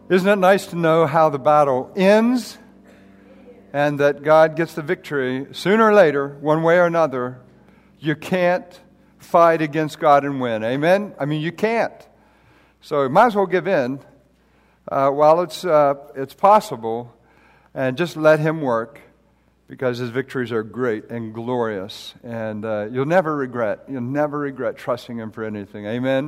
Isn't it nice to know how the battle ends and that God gets the victory sooner or later, one way or another? You can't fight against God and win. Amen? I mean, you can't. So you might as well give in while it's possible and just let Him work, because His victories are great and glorious. And you'll never regret trusting Him for anything. Amen?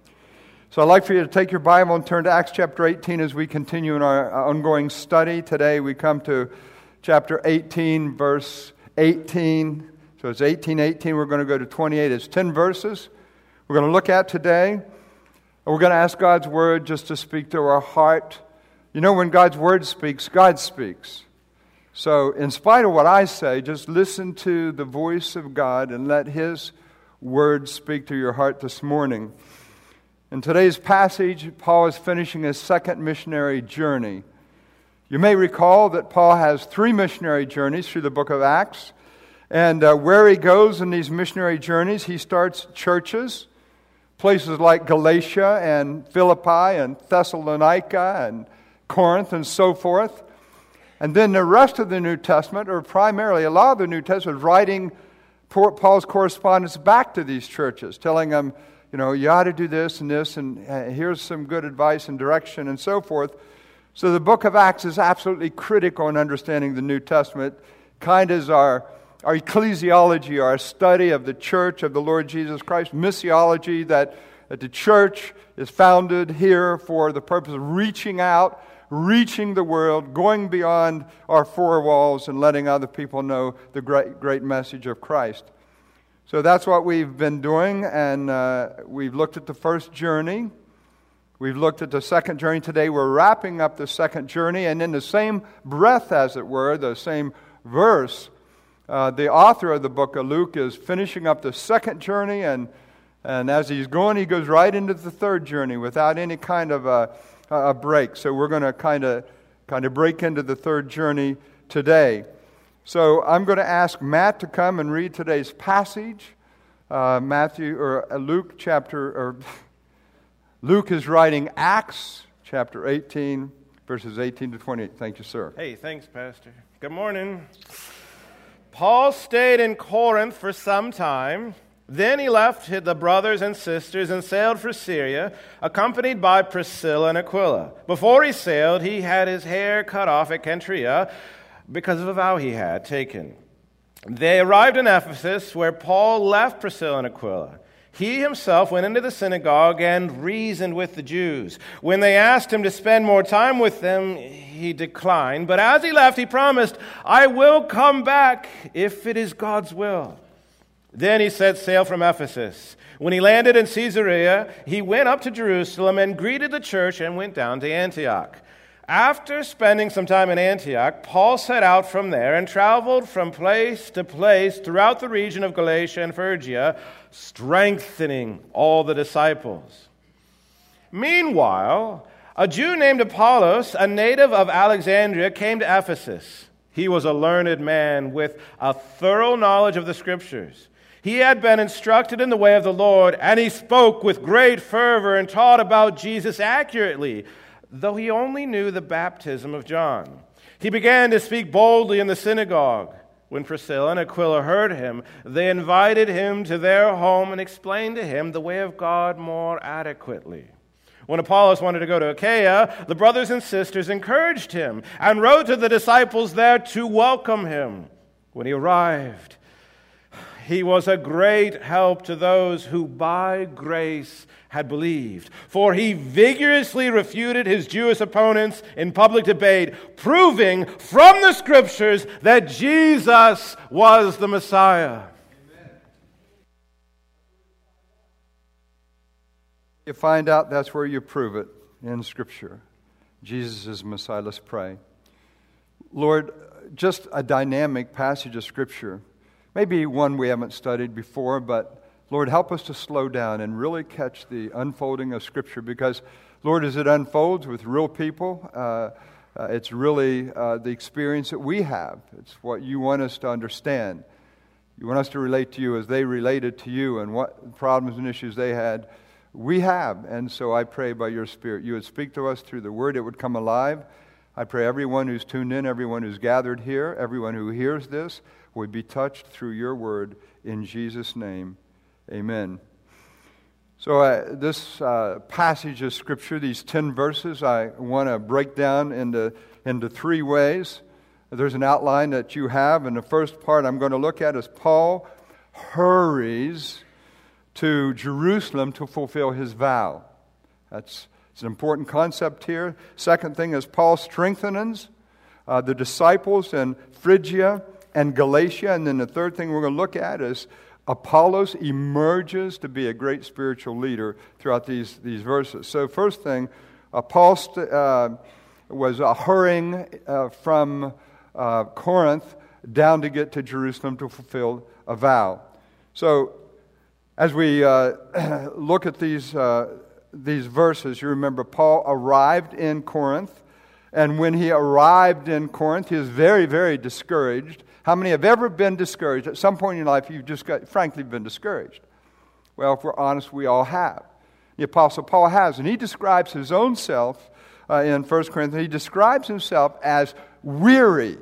So I'd like for you to take your Bible and turn to Acts chapter 18 as we continue in our ongoing study. Today we come to chapter 18, verse 18. So it's 18:18. We're going to go to 28. It's 10 verses we're going to look at today. And we're going to ask God's Word just to speak to our heart. You know, when God's Word speaks, God speaks. So in spite of what I say, just listen to the voice of God and let His Word speak to your heart this morning. In today's passage, Paul is finishing his second missionary journey. You may recall that Paul has 3 missionary journeys through the book of Acts. And where he goes in these missionary journeys, he starts churches, places like Galatia and Philippi and Thessalonica and Corinth and so forth. And then the rest of the New Testament, or primarily a lot of the New Testament, is writing Paul's correspondence back to these churches, telling them, you know, you ought to do this, and here's some good advice and direction and so forth. So the book of Acts is absolutely critical in understanding the New Testament. Kind of is our ecclesiology, our study of the church of the Lord Jesus Christ, missiology, that the church is founded here for the purpose of reaching out, reaching the world, going beyond our 4 walls and letting other people know the great message of Christ. So that's what we've been doing, and we've looked at the first journey. We've looked at the second journey. Today we're wrapping up the second journey, and in the same breath, as it were, the same verse, the author of the book of Luke is finishing up the second journey, and as he's going, he goes right into the third journey without any kind of a break. So we're going to kind of break into the third journey today. So I'm going to ask Matt to come and read today's passage. Luke is writing Acts chapter 18, verses 18 to 28. Thank you, sir. Hey, thanks, Pastor. Good morning. Paul stayed in Corinth for some time. Then he left the brothers and sisters and sailed for Syria, accompanied by Priscilla and Aquila. Before he sailed, he had his hair cut off at Cenchreae because of a vow he had taken. They arrived in Ephesus, where Paul left Priscilla and Aquila. He himself went into the synagogue and reasoned with the Jews. When they asked him to spend more time with them, he declined. But as he left, he promised, "I will come back if it is God's will." Then he set sail from Ephesus. When he landed in Caesarea, he went up to Jerusalem and greeted the church and went down to Antioch. After spending some time in Antioch, Paul set out from there and traveled from place to place throughout the region of Galatia and Phrygia, strengthening all the disciples. Meanwhile, a Jew named Apollos, a native of Alexandria, came to Ephesus. He was a learned man with a thorough knowledge of the Scriptures. He had been instructed in the way of the Lord, and he spoke with great fervor and taught about Jesus accurately, though he only knew the baptism of John. He began to speak boldly in the synagogue. When Priscilla and Aquila heard him, they invited him to their home and explained to him the way of God more adequately. When Apollos wanted to go to Achaia, the brothers and sisters encouraged him and wrote to the disciples there to welcome him. When he arrived, he was a great help to those who by grace had believed, for he vigorously refuted his Jewish opponents in public debate, proving from the Scriptures that Jesus was the Messiah. Amen. You find out, that's where you prove it, in Scripture. Jesus is Messiah. Let's pray. Lord, just a dynamic passage of Scripture. Maybe one we haven't studied before, but Lord, help us to slow down and really catch the unfolding of Scripture, because, Lord, as it unfolds with real people, it's really the experience that we have. It's what you want us to understand. You want us to relate to you as they related to you, and what problems and issues they had We have. And so I pray by your Spirit, you would speak to us through the Word. It would come alive. I pray everyone who's tuned in, everyone who's gathered here, everyone who hears this would be touched through your Word. In Jesus' name, amen. So this passage of Scripture, these 10 verses, I want to break down into 3 ways. There's an outline that you have, and the first part I'm going to look at is Paul hurries to Jerusalem to fulfill his vow. It's an important concept here. Second thing is Paul strengthens the disciples in Phrygia and Galatia. And then the third thing we're going to look at is Apollos emerges to be a great spiritual leader throughout these verses. So first thing, Paul was hurrying from Corinth down to get to Jerusalem to fulfill a vow. So as we look at these verses, you remember Paul arrived in Corinth, and when he arrived in Corinth, he was very, very discouraged. How many have ever been discouraged? At some point in your life, you've just frankly been discouraged. Well, if we're honest, we all have. The Apostle Paul has, and he describes his own self in 1 Corinthians. He describes himself as weary,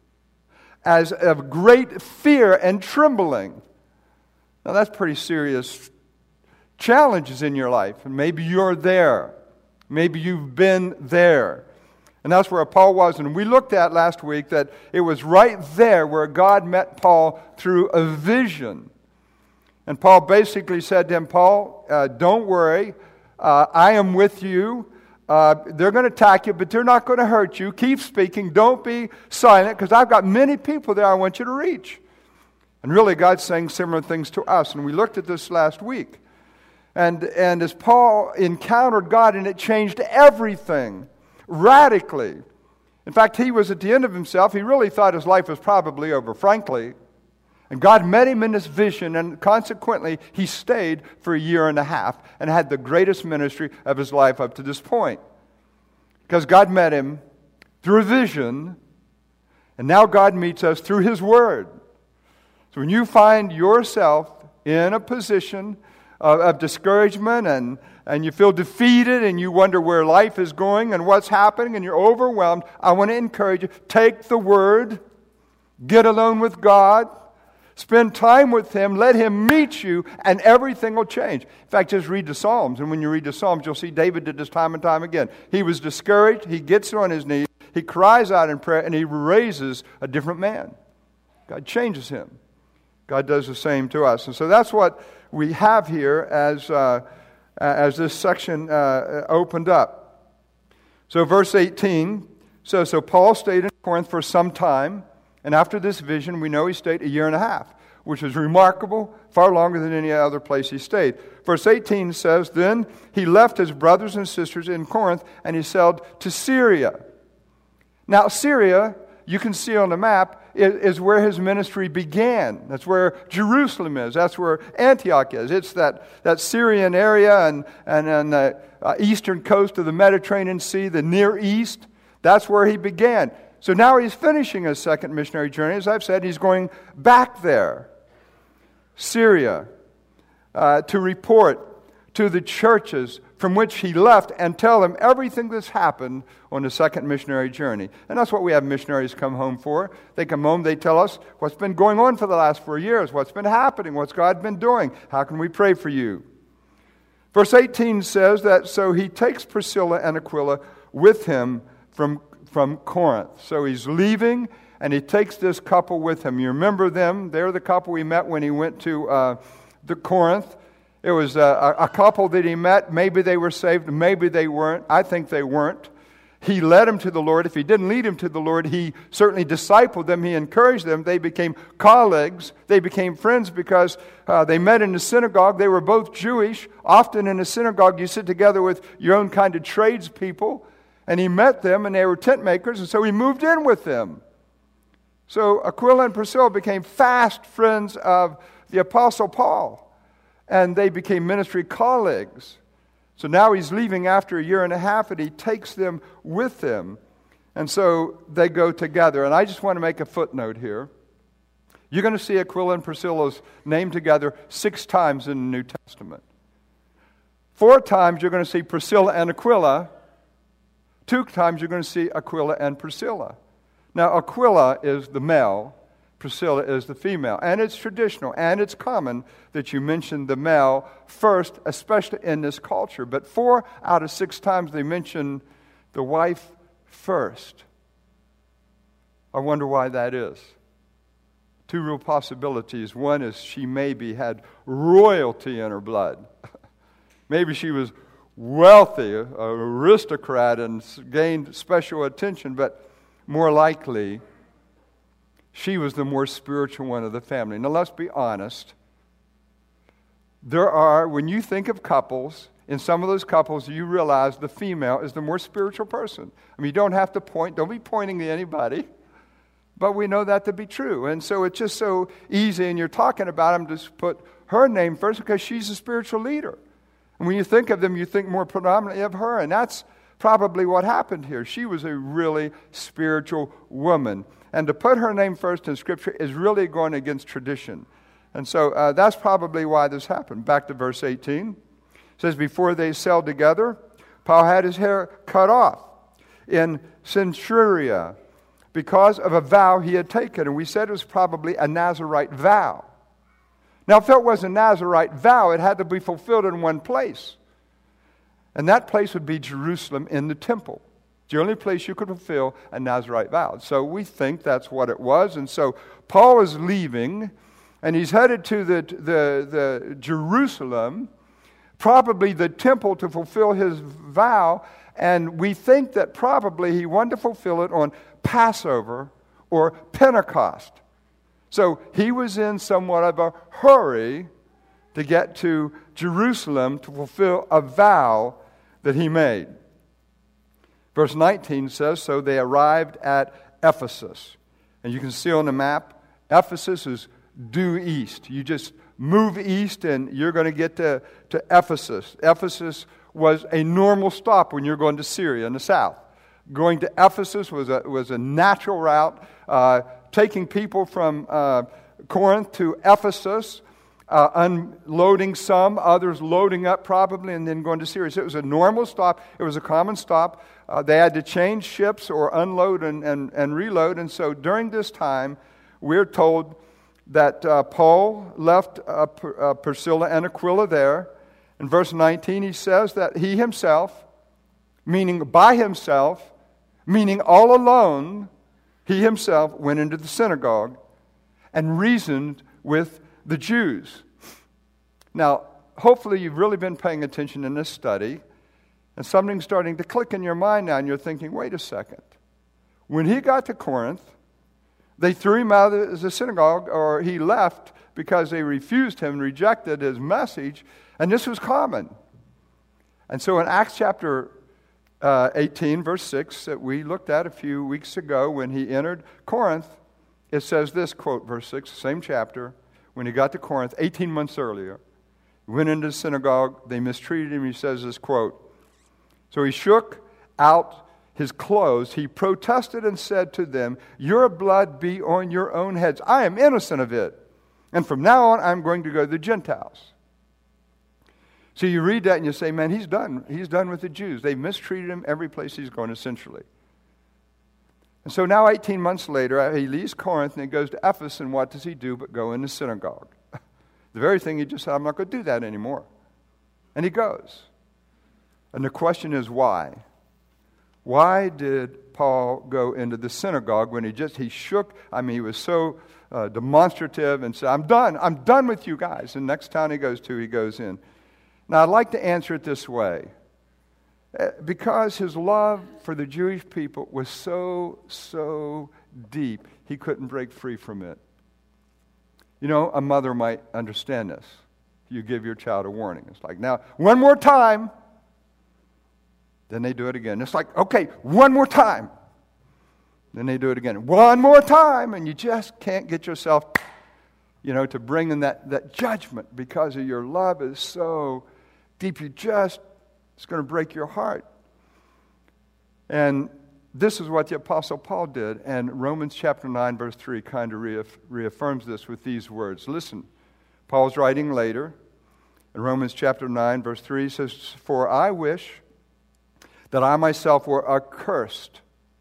as of great fear and trembling. Now, that's pretty serious challenges in your life. And maybe you're there. Maybe you've been there. And that's where Paul was. And we looked at last week that it was right there where God met Paul through a vision. And Paul basically said to him, Paul, don't worry. I am with you. They're going to attack you, but they're not going to hurt you. Keep speaking. Don't be silent, because I've got many people there I want you to reach. And really, God's saying similar things to us. And we looked at this last week. And as Paul encountered God, and it changed everything radically. In fact, he was at the end of himself. He really thought his life was probably over, frankly. And God met him in this vision, and consequently, he stayed for 1.5 years and had the greatest ministry of his life up to this point. Because God met him through a vision, and now God meets us through His Word. So when you find yourself in a position of discouragement and you feel defeated and you wonder where life is going and what's happening and you're overwhelmed, I want to encourage you, take the Word, get alone with God, spend time with Him, let Him meet you, and everything will change. In fact, just read the Psalms, and when you read the Psalms, you'll see David did this time and time again. He was discouraged, he gets on his knees, he cries out in prayer, and he raises a different man. God changes him. God does the same to us. And so that's what we have here as this section opened up. So verse 18 says, so Paul stayed in Corinth for some time, and after this vision, we know he stayed 1.5 years, which is remarkable, far longer than any other place he stayed. Verse 18 says, then he left his brothers and sisters in Corinth, and he sailed to Syria. Now, Syria, you can see on the map, is where his ministry began. That's where Jerusalem is. That's where Antioch is. It's that Syrian area and the eastern coast of the Mediterranean Sea, the Near East. That's where he began. So now he's finishing his second missionary journey. As I've said, he's going back there, Syria, to report to the churches from which he left and tell them everything that's happened on the second missionary journey. And that's what we have missionaries come home for. They come home, they tell us what's been going on for the last 4 years, what's been happening, what's God been doing, how can we pray for you? Verse 18 says that, so he takes Priscilla and Aquila with him from Corinth. So he's leaving, and he takes this couple with him. You remember them? They're the couple we met when he went to Corinth. It was a couple that he met. Maybe they were saved, maybe they weren't. I think they weren't. He led them to the Lord. If he didn't lead them to the Lord, he certainly discipled them. He encouraged them. They became colleagues. They became friends because they met in the synagogue. They were both Jewish. Often in a synagogue, you sit together with your own kind of tradespeople. And he met them, and they were tent makers, and so he moved in with them. So Aquila and Priscilla became fast friends of the Apostle Paul. And they became ministry colleagues. So now he's leaving after 1.5 years, and he takes them with him. And so they go together. And I just want to make a footnote here. You're going to see Aquila and Priscilla's name together 6 times in the New Testament. 4 times you're going to see Priscilla and Aquila. 2 times you're going to see Aquila and Priscilla. Now, Aquila is the male, Priscilla is the female. And it's traditional and it's common that you mention the male first, especially in this culture. But 4 out of 6 times they mention the wife first. I wonder why that is. 2 real possibilities. One is she maybe had royalty in her blood. Maybe she was wealthy, an aristocrat, and gained special attention, but more likely, she was the more spiritual one of the family. Now, let's be honest. When you think of couples, in some of those couples, you realize the female is the more spiritual person. I mean, you don't have to don't be pointing to anybody, but we know that to be true. And so it's just so easy, and you're talking about them, to put her name first because she's a spiritual leader. And when you think of them, you think more predominantly of her, and that's probably what happened here. She was a really spiritual woman. And to put her name first in Scripture is really going against tradition. And so that's probably why this happened. Back to verse 18. It says, before they sailed together, Paul had his hair cut off in Centuria because of a vow he had taken. And we said it was probably a Nazirite vow. Now, if it was a Nazirite vow, it had to be fulfilled in one place. And that place would be Jerusalem in the temple. It's the only place you could fulfill a Nazirite vow. So we think that's what it was. And so Paul is leaving, and he's headed to the Jerusalem, probably the temple, to fulfill his vow. And we think that probably he wanted to fulfill it on Passover or Pentecost. So he was in somewhat of a hurry to get to Jerusalem to fulfill a vow that he made. Verse 19 says, so they arrived at Ephesus. And you can see on the map, Ephesus is due east. You just move east and you're going to get to Ephesus. Ephesus was a normal stop when you're going to Syria in the south. Going to Ephesus was a natural route. Taking people from Corinth to Ephesus, unloading some, others loading up probably, and then going to Syria. So it was a normal stop. It was a common stop. They had to change ships or unload and reload. And so during this time, we're told that Paul left Priscilla and Aquila there. In verse 19, he says that he himself, meaning by himself, meaning all alone, he himself went into the synagogue and reasoned with the Jews. Now, hopefully you've really been paying attention in this study, and something's starting to click in your mind now, and you're thinking, wait a second. When he got to Corinth, they threw him out of the synagogue, or he left because they refused him, rejected his message, and this was common. And so in Acts chapter 18, verse 6, that we looked at a few weeks ago, when he entered Corinth, it says this, quote, verse 6, same chapter, when he got to Corinth 18 months earlier, he went into the synagogue, they mistreated him, he says this, quote, so he shook out his clothes, he protested and said to them, your blood be on your own heads, I am innocent of it, and from now on I'm going to go to the Gentiles. So you read that and you say, man, he's done. He's done with the Jews. They've mistreated him every place he's gone, essentially. And so now 18 months later, he leaves Corinth and he goes to Ephesus, and what does he do but go in the synagogue? The very thing he just said, I'm not going to do that anymore. And he goes. And the question is why? Why did Paul go into the synagogue when he shook? I mean, he was so demonstrative and said, I'm done with you guys. And next town he goes to, he goes in. Now, I'd like to answer it this way. Because his love for the Jewish people was so deep, he couldn't break free from it. You know, a mother might understand this. You give your child a warning. It's like, now, one more time. Then they do it again. It's like, okay, one more time. Then they do it again. One more time. And you just can't get yourself, to bring in that judgment because of your love is so deep. It's going to break your heart. And this is what the Apostle Paul did. And Romans chapter 9, verse 3 kind of reaffirms this with these words. Listen, Paul's writing later. In Romans chapter 9, verse 3 says, "For I wish that I myself were accursed,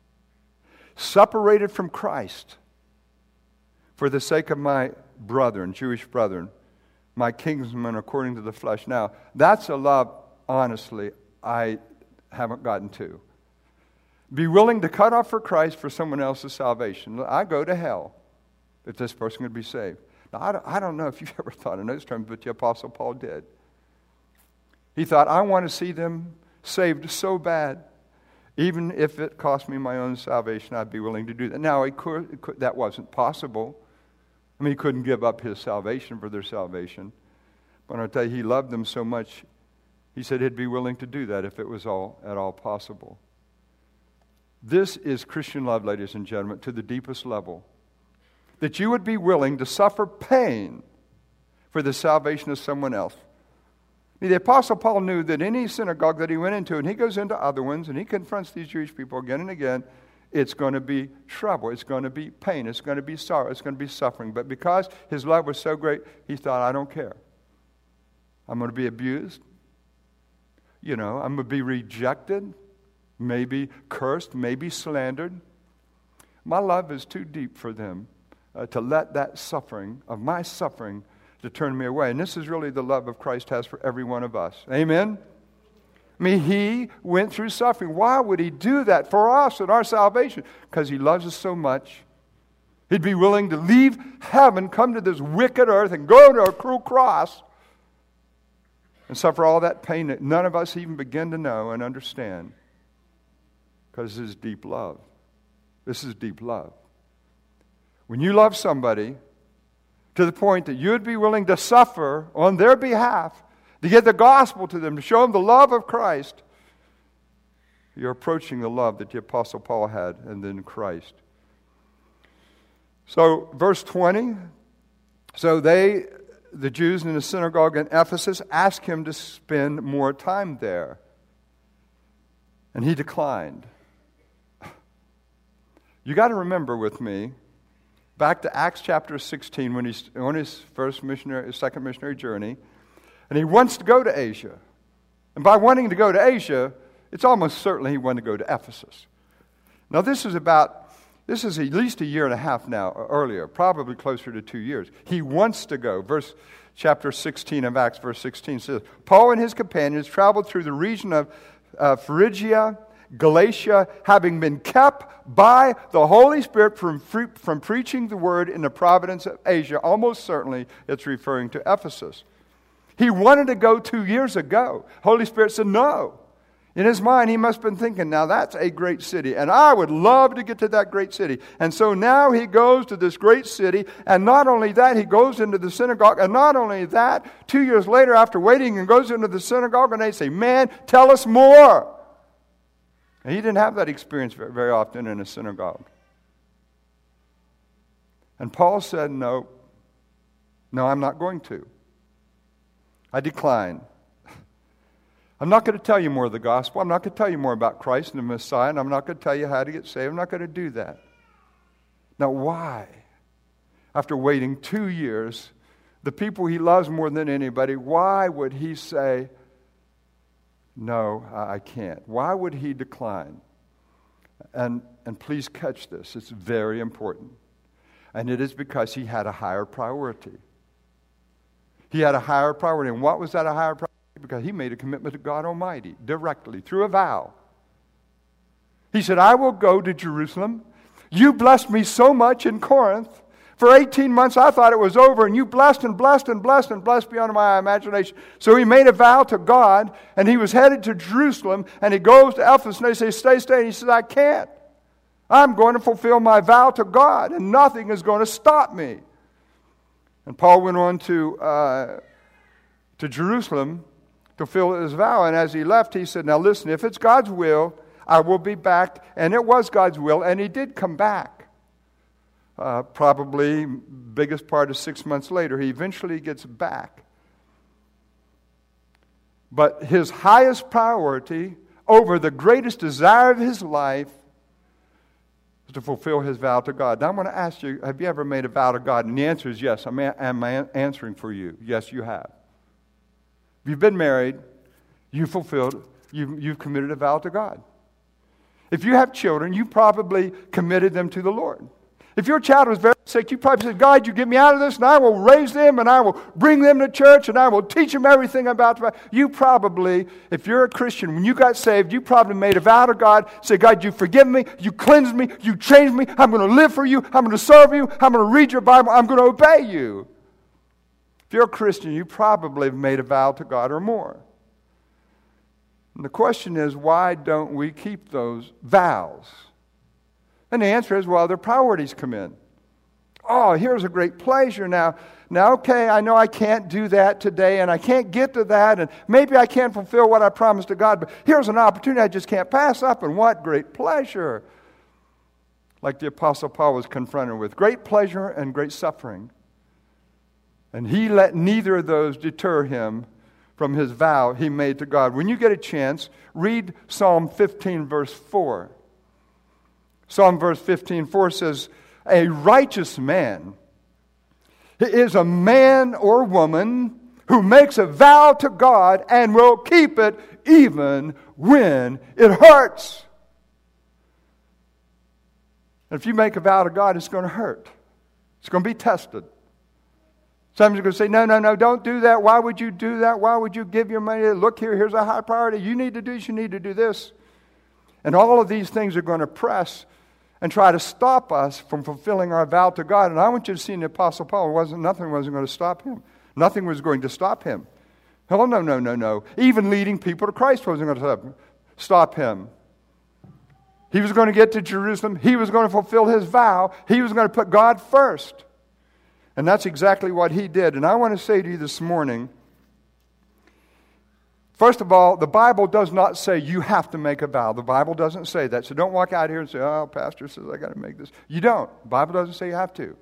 separated from Christ, for the sake of my brethren, Jewish brethren, my kinsmen according to the flesh." Now, that's a love, honestly, I haven't gotten to. Be willing to cut off for Christ for someone else's salvation. I go to hell if this person could be saved. Now, I don't know if you've ever thought in those terms, but the Apostle Paul did. He thought, I want to see them saved so bad, even if it cost me my own salvation, I'd be willing to do that. Now, that wasn't possible. I mean, he couldn't give up his salvation for their salvation. But I'll tell you, he loved them so much, he said he'd be willing to do that if it was at all possible. This is Christian love, ladies and gentlemen, to the deepest level. That you would be willing to suffer pain for the salvation of someone else. The Apostle Paul knew that any synagogue that he went into, and he goes into other ones, and he confronts these Jewish people again and again, it's going to be trouble, it's going to be pain, it's going to be sorrow, it's going to be suffering. But because his love was so great, he thought, I don't care. I'm going to be abused. I'm going to be rejected, maybe cursed, maybe slandered. My love is too deep for them to let that suffering, of my suffering, to turn me away. And this is really the love of Christ has for every one of us. Amen? I mean, he went through suffering. Why would he do that for us and our salvation? Because he loves us so much. He'd be willing to leave heaven, come to this wicked earth, and go to a cruel cross and suffer all that pain that none of us even begin to know and understand. Because this is deep love. This is deep love. When you love somebody to the point that you'd be willing to suffer on their behalf to get the gospel to them, to show them the love of Christ, you're approaching the love that the Apostle Paul had and then Christ. So, verse 20, so the Jews in the synagogue in Ephesus asked him to spend more time there. And he declined. You got to remember with me, back to Acts chapter 16, when he's on his second missionary journey, and he wants to go to Asia. And by wanting to go to Asia, it's almost certainly he wanted to go to Ephesus. Now this is at least a year and a half now, earlier, probably closer to 2 years. He wants to go. Chapter 16 of Acts, verse 16 says, Paul and his companions traveled through the region of Phrygia, Galatia, having been kept by the Holy Spirit from preaching the word in the province of Asia. Almost certainly it's referring to Ephesus. He wanted to go 2 years ago. Holy Spirit said no. In his mind, he must have been thinking, now that's a great city, and I would love to get to that great city. And so now he goes to this great city, and not only that, he goes into the synagogue, and not only that, 2 years later after waiting, and goes into the synagogue, and they say, man, tell us more. And he didn't have that experience very often in a synagogue. And Paul said, no, I'm not going to. I decline. I'm not going to tell you more of the gospel. I'm not going to tell you more about Christ and the Messiah, and I'm not going to tell you how to get saved. I'm not going to do that. Now, why? After waiting 2 years, the people he loves more than anybody, why would he say, no, I can't? Why would he decline? And please catch this. It's very important. And it is because he had a higher priority. He had a higher priority. And what was that a higher priority? Because he made a commitment to God Almighty directly through a vow. He said, I will go to Jerusalem. You blessed me so much in Corinth. For 18 months I thought it was over, and you blessed and blessed and blessed and blessed beyond my imagination. So he made a vow to God, and he was headed to Jerusalem, and he goes to Ephesus, and they say, stay. And he says, I can't. I'm going to fulfill my vow to God, and nothing is going to stop me. And Paul went on to Jerusalem to fulfill his vow, and as he left, he said, now listen, if it's God's will, I will be back. And it was God's will, and he did come back. Probably biggest part of 6 months later, he eventually gets back. But his highest priority over the greatest desire of his life was to fulfill his vow to God. Now I'm going to ask you, have you ever made a vow to God? And the answer is yes. I'm answering for you. Yes, you have. If you've been married, you've committed a vow to God. If you have children, you probably committed them to the Lord. If your child was very sick, you probably said, God, you get me out of this, and I will raise them, and I will bring them to church, and I will teach them everything about the Bible. You probably, if you're a Christian, when you got saved, you probably made a vow to God, say, God, you forgive me, you cleanse me, you change me, I'm going to live for you, I'm going to serve you, I'm going to read your Bible, I'm going to obey you. If you're a Christian, you probably have made a vow to God or more. And the question is, why don't we keep those vows? And the answer is, well, their priorities come in. Oh, here's a great pleasure now. Now, okay, I know I can't do that today, and I can't get to that, and maybe I can't fulfill what I promised to God, but here's an opportunity I just can't pass up, and what great pleasure. Like the Apostle Paul was confronted with, great pleasure and great suffering. And he let neither of those deter him from his vow he made to God. When you get a chance, read Psalm 15, verse 4. Psalm verse 15:4 says, a righteous man is a man or woman who makes a vow to God and will keep it even when it hurts. And if you make a vow to God, it's going to hurt. It's going to be tested. Some are going to say, no, don't do that. Why would you do that? Why would you give your money? Look here, here's a high priority. You need to do this, you need to do this. And all of these things are going to press and try to stop us from fulfilling our vow to God. And I want you to see in the Apostle Paul, nothing was going to stop him. Nothing was going to stop him. Oh, no. Even leading people to Christ wasn't going to stop him. He was going to get to Jerusalem. He was going to fulfill his vow. He was going to put God first. And that's exactly what he did. And I want to say to you this morning, first of all, the Bible does not say you have to make a vow. The Bible doesn't say that. So don't walk out here and say, oh, pastor says I got to make this. You don't. The Bible doesn't say you have to.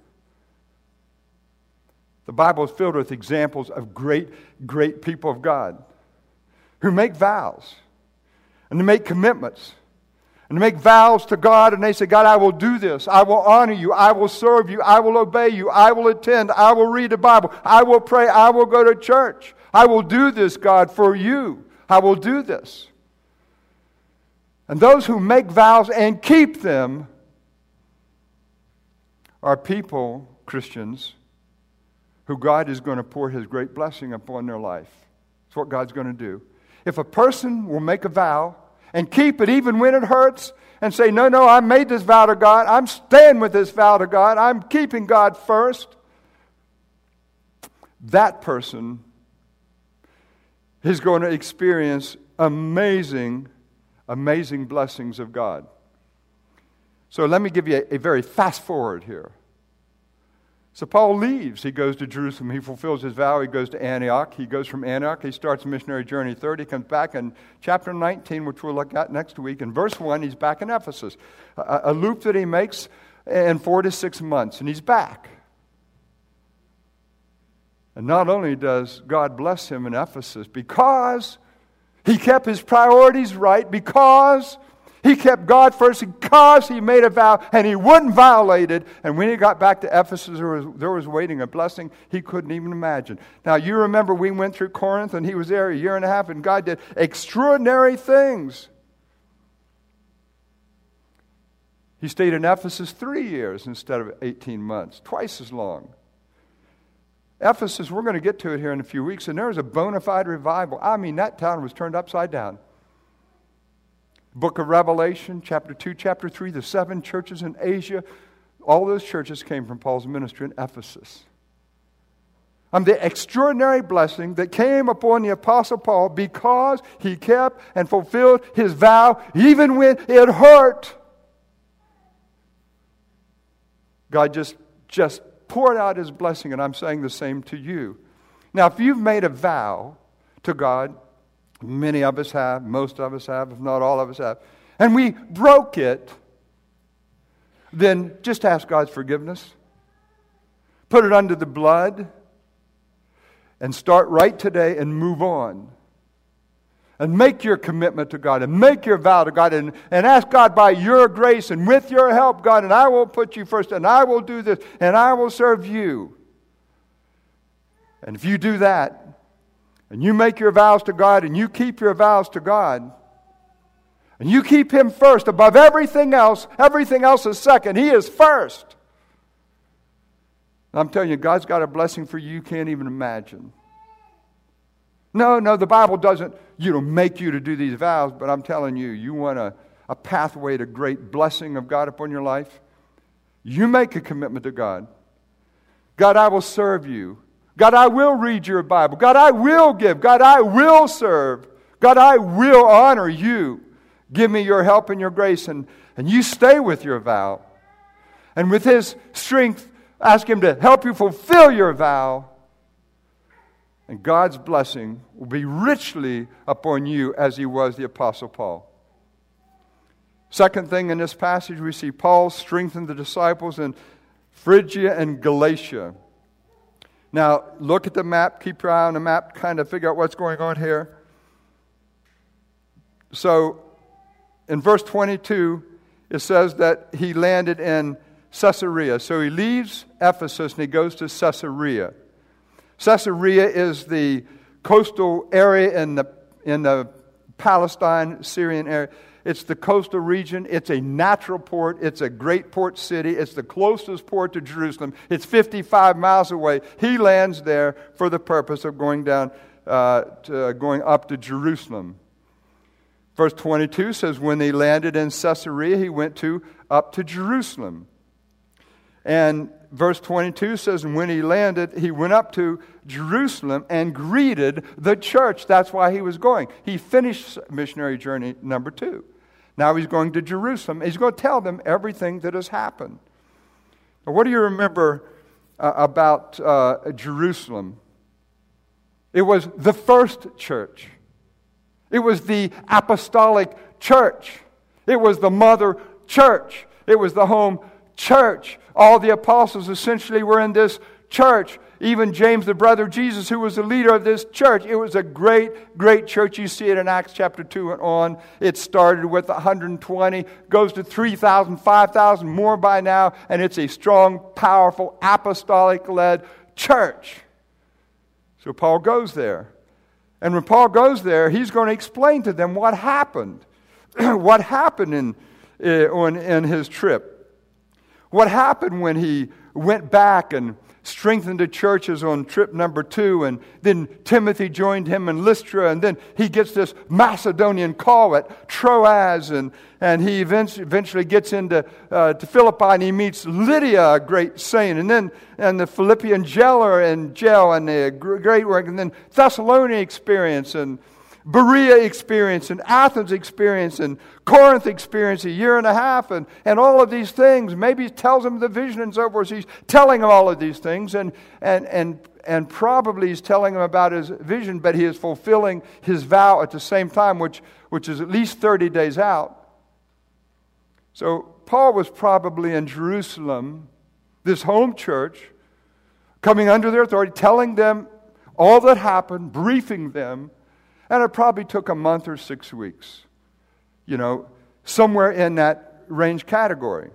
The Bible is filled with examples of great, great people of God who make vows and to make commitments and to make vows to God, and they say, God, I will do this. I will honor you. I will serve you. I will obey you. I will attend. I will read the Bible. I will pray. I will go to church. I will do this, God, for you. I will do this. And those who make vows and keep them are people, Christians, who God is going to pour his great blessing upon their life. That's what God's going to do. If a person will make a vow and keep it even when it hurts and say, no, I made this vow to God. I'm staying with this vow to God. I'm keeping God first. That person is going to experience amazing, amazing blessings of God. So let me give you a very fast forward here. So Paul leaves. He goes to Jerusalem. He fulfills his vow. He goes to Antioch. He goes from Antioch. He starts a missionary journey. He comes back in chapter 19, which we'll look at next week. In verse 1, he's back in Ephesus. A loop that he makes in 4 to 6 months, and he's back. And not only does God bless him in Ephesus because he kept his priorities right, because he kept God first, because he made a vow and he wouldn't violate it. And when he got back to Ephesus, there was waiting a blessing he couldn't even imagine. Now, you remember we went through Corinth and he was there a year and a half and God did extraordinary things. He stayed in Ephesus 3 years instead of 18 months, twice as long. Ephesus, we're going to get to it here in a few weeks, and there was a bona fide revival. I mean, that town was turned upside down. Book of Revelation, chapter 2, chapter 3, the 7 churches in Asia, all those churches came from Paul's ministry in Ephesus. The extraordinary blessing that came upon the Apostle Paul because he kept and fulfilled his vow even when it hurt. God just poured out his blessing, and I'm saying the same to you. Now, if you've made a vow to God, many of us have, most of us have, if not all of us have, and we broke it, then just ask God's forgiveness. Put it under the blood and start right today and move on. And make your commitment to God and make your vow to God and ask God by your grace and with your help, God, and I will put you first and I will do this and I will serve you. And if you do that, and you make your vows to God, and you keep your vows to God, and you keep Him first above everything else is second. He is first. I'm telling you, God's got a blessing for you can't even imagine. No, the Bible doesn't, make you to do these vows, but I'm telling you, you want a pathway to great blessing of God upon your life? You make a commitment to God. God, I will serve you. God, I will read your Bible. God, I will give. God, I will serve. God, I will honor you. Give me your help and your grace, and you stay with your vow. And with His strength, ask Him to help you fulfill your vow. And God's blessing will be richly upon you as He was the Apostle Paul. Second thing in this passage, we see Paul strengthened the disciples in Phrygia and Galatia. Now, look at the map. Keep your eye on the map. Kind of figure out what's going on here. So, in verse 22, it says that he landed in Caesarea. So he leaves Ephesus and he goes to Caesarea. Caesarea is the coastal area in the Palestine, Syrian area. It's the coastal region. It's a natural port. It's a great port city. It's the closest port to Jerusalem. It's 55 miles away. He lands there for the purpose of going up to Jerusalem. Verse 22 says, when he landed in Caesarea, he went up to Jerusalem. And verse 22 says, and when he landed, he went up to Jerusalem and greeted the church. That's why he was going. He finished missionary journey number 2. Now he's going to Jerusalem. He's going to tell them everything that has happened. Now, what do you remember about Jerusalem? It was the first church. It was the apostolic church. It was the mother church. It was the home church. All the apostles essentially were in this church. Even James, the brother of Jesus, who was the leader of this church. It was a great, great church. You see it in Acts chapter 2 and on. It started with 120, goes to 3,000, 5,000, more by now, and it's a strong, powerful, apostolic-led church. So Paul goes there. And when Paul goes there, he's going to explain to them what happened. What happened in his trip. What happened when he went back and strengthened the churches on trip number 2, and then Timothy joined him in Lystra, and then he gets this Macedonian call at Troas, and he eventually gets into to Philippi, and he meets Lydia, a great saint, and the Philippian jailer and the great work, and then Thessalonian experience, and Berea experience, and Athens experience, and Corinth experience, a year and a half, and all of these things. Maybe he tells them the vision and so forth. He's telling them all of these things, and probably he's telling them about his vision, but he is fulfilling his vow at the same time, which is at least 30 days out. So Paul was probably in Jerusalem, this home church, coming under their authority, telling them all that happened, briefing them. And it probably took a month or 6 weeks, somewhere in that range category.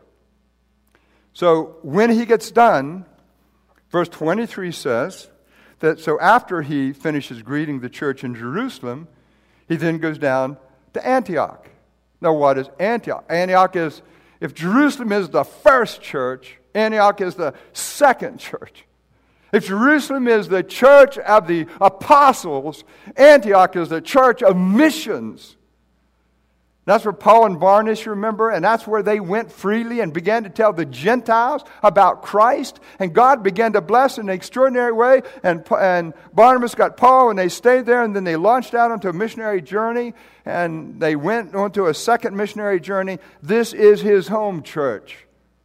So when he gets done, verse 23 says that so after he finishes greeting the church in Jerusalem, he then goes down to Antioch. Now what is Antioch? Antioch is, if Jerusalem is the first church, Antioch is the second church. If Jerusalem is the church of the apostles, Antioch is the church of missions. That's where Paul and Barnabas, you remember, and that's where they went freely and began to tell the Gentiles about Christ. And God began to bless in an extraordinary way. And Barnabas got Paul, and they stayed there, and then they launched out onto a missionary journey, and they went onto a second missionary journey. This is his home church.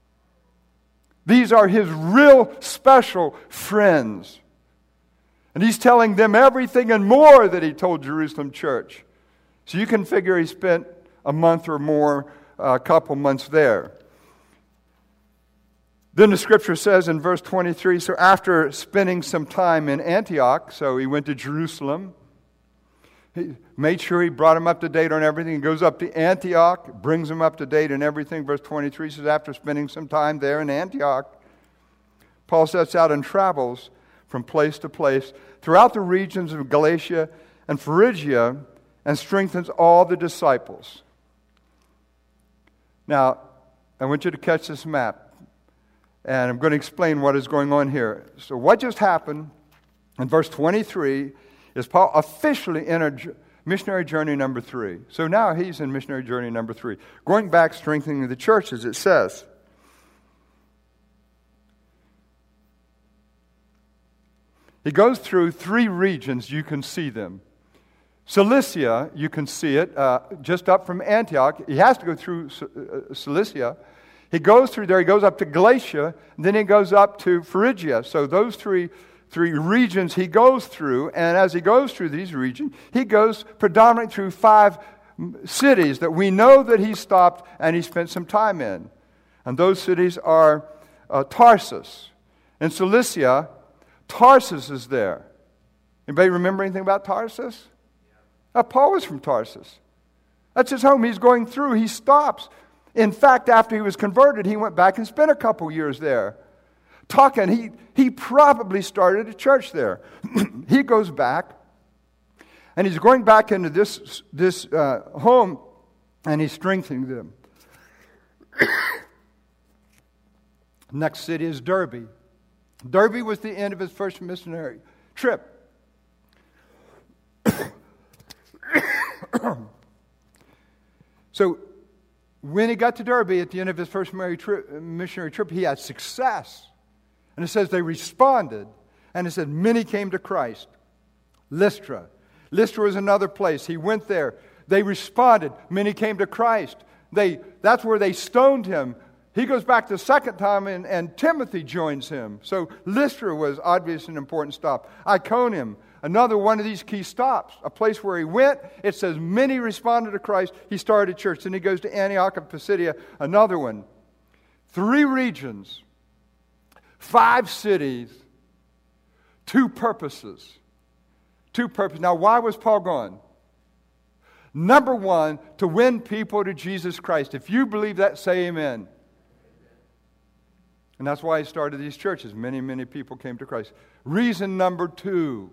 These are his real special friends. And he's telling them everything and more that he told Jerusalem church. So you can figure he spent a month or more, a couple months there. Then the scripture says in verse 23, so after spending some time in Antioch, so he went to Jerusalem, he made sure he brought him up to date on everything. He goes up to Antioch, brings him up to date on everything. Verse 23 says, after spending some time there in Antioch, Paul sets out and travels from place to place, throughout the regions of Galatia and Phrygia, and strengthens all the disciples. Now, I want you to catch this map, and I'm going to explain what is going on here. So what just happened in verse 23 is Paul officially entered missionary journey number 3. So now he's in missionary journey number 3. Going back, strengthening the churches, it says. He goes through 3 regions. You can see them. Cilicia, you can see it, just up from Antioch. He has to go through Cilicia. He goes through there. He goes up to Galatia. And then he goes up to Phrygia. So those three regions he goes through. And as he goes through these regions, he goes predominantly through 5 cities that we know that he stopped and he spent some time in. And those cities are Tarsus. In Cilicia, Tarsus is there. Anybody remember anything about Tarsus? Paul was from Tarsus. That's his home. He's going through. He stops. In fact, after he was converted, he went back and spent a couple years there. Talking. He probably started a church there. He goes back, and he's going back into this home, and he's strengthening them. Next city is Derbe. Derbe was the end of his first missionary trip. So, when he got to Derbe at the end of his first missionary trip, he had success. And it says they responded. And it said many came to Christ. Lystra. Lystra was another place. He went there. They responded. Many came to Christ. That's where they stoned him. He goes back the second time, and Timothy joins him. So Lystra was obviously an important stop. Iconium, another one of these key stops, a place where he went. It says many responded to Christ. He started a church. Then he goes to Antioch of Pisidia, another one. 3 regions, 5 cities, 2 purposes. 2 purposes. Now, why was Paul gone? Number 1, to win people to Jesus Christ. If you believe that, say amen. And that's why he started these churches. Many, many people came to Christ. Reason number 2.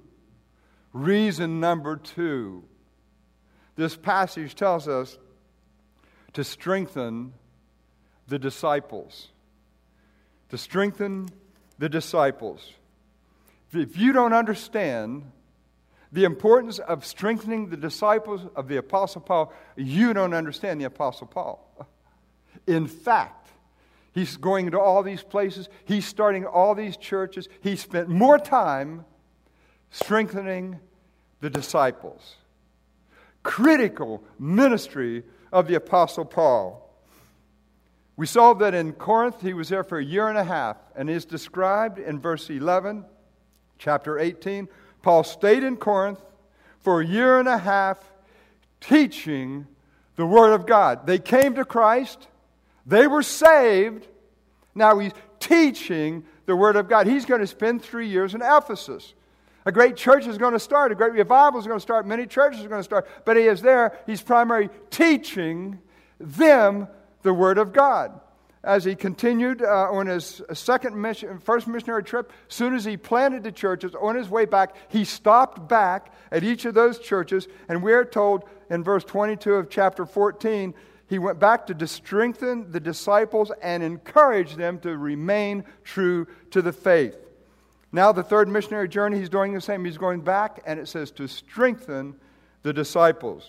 This passage tells us to strengthen the disciples. To strengthen the disciples. If you don't understand the importance of strengthening the disciples of the Apostle Paul, you don't understand the Apostle Paul. In fact, he's going to all these places. He's starting all these churches. He spent more time strengthening the disciples. Critical ministry of the Apostle Paul. We saw that in Corinth, he was there for 1.5 years, and is described in verse 11, chapter 18. Paul stayed in Corinth for 1.5 years, teaching the Word of God. They came to Christ. They were saved. Now he's teaching the Word of God. He's going to spend 3 years in Ephesus. A great church is going to start. A great revival is going to start. Many churches are going to start. But he is there. He's primarily teaching them the Word of God. As he continued on his first missionary trip, as soon as he planted the churches, on his way back, he stopped back at each of those churches. And we're told in verse 22 of chapter 14, he went back to strengthen the disciples and encourage them to remain true to the faith. Now the third missionary journey, he's doing the same. He's going back, and it says to strengthen the disciples.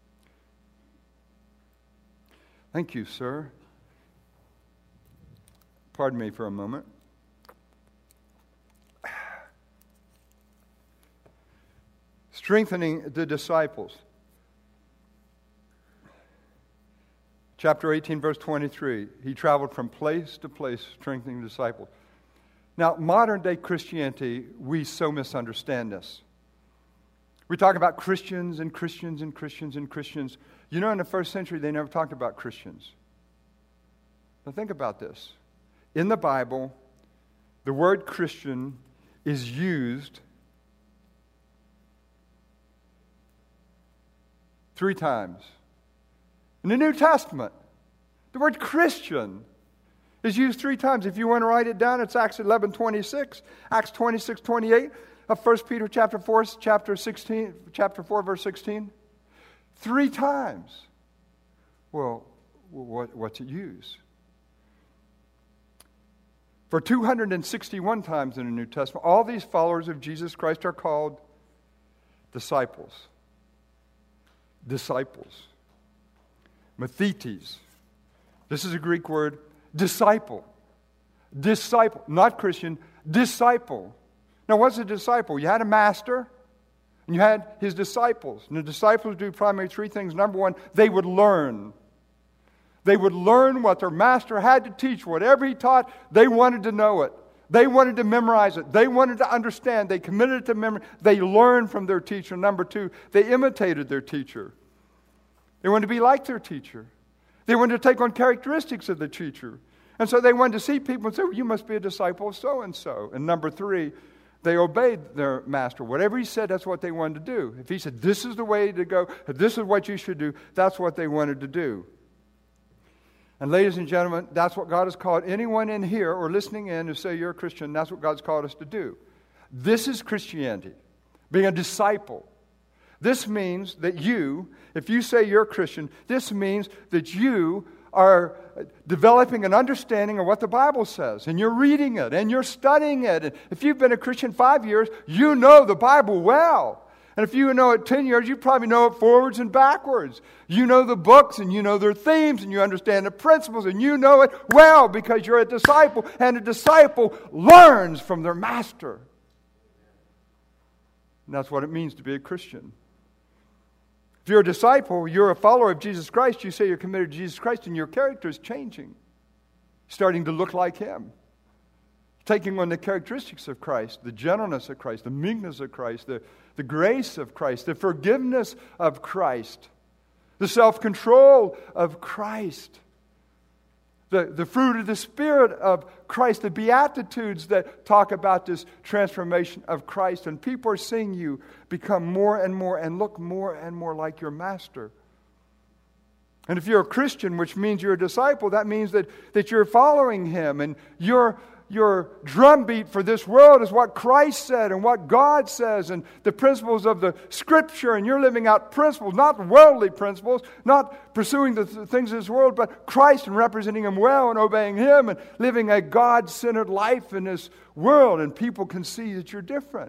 Thank you, sir. Pardon me for a moment. Strengthening the disciples. Chapter 18, verse 23. He traveled from place to place, strengthening the disciples. Now, modern day Christianity, we so misunderstand this. We talk about Christians and Christians and Christians and Christians. You know, in the first century, they never talked about Christians. Now, think about this. In the Bible, the word Christian is used 3 times. In the New Testament, the word Christian is used 3 times. If you want to write it down, it's Acts 11:26, Acts 26:28, of 1 Peter chapter 4, chapter 4, verse 16? 3 times. Well, what's it used? For 261 times in the New Testament, all these followers of Jesus Christ are called disciples. Disciples. Mathetes. This is a Greek word, disciple. Disciple, not Christian, disciple. Now, what's a disciple? You had a master, and you had his disciples. And the disciples do primarily 3 things. Number 1, they would learn. They would learn what their master had to teach. Whatever he taught, they wanted to know it. They wanted to memorize it. They wanted to understand. They committed it to memory. They learned from their teacher. Number 2, they imitated their teacher. They wanted to be like their teacher. They wanted to take on characteristics of the teacher. And so they wanted to see people and say, well, you must be a disciple of so-and-so. And number 3, they obeyed their master. Whatever he said, that's what they wanted to do. If he said, this is the way to go, this is what you should do, that's what they wanted to do. And ladies and gentlemen, that's what God has called anyone in here or listening in who say you're a Christian, that's what God's called us to do. This is Christianity, being a disciple. This means that you, if you say you're a Christian, this means that you are developing an understanding of what the Bible says, and you're reading it, and you're studying it. And if you've been a Christian 5 years, you know the Bible well. And if you know it 10 years, you probably know it forwards and backwards. You know the books, and you know their themes, and you understand the principles, and you know it well because you're a disciple, and a disciple learns from their master. And that's what it means to be a Christian. If you're a disciple, you're a follower of Jesus Christ, you say you're committed to Jesus Christ, and your character is changing, starting to look like Him. Taking on the characteristics of Christ, the gentleness of Christ, the meekness of Christ, the grace of Christ, the forgiveness of Christ, the self-control of Christ, the fruit of the Spirit of Christ, the Beatitudes that talk about this transformation of Christ. And people are seeing you become more and more and look more and more like your Master. And if you're a Christian, which means you're a disciple, that means that you're following Him, and your drumbeat for this world is what Christ said and what God says and the principles of the Scripture, and you're living out principles, not worldly principles, not pursuing the things of this world, but Christ and representing Him well and obeying Him and living a God-centered life in this world, and people can see that you're different.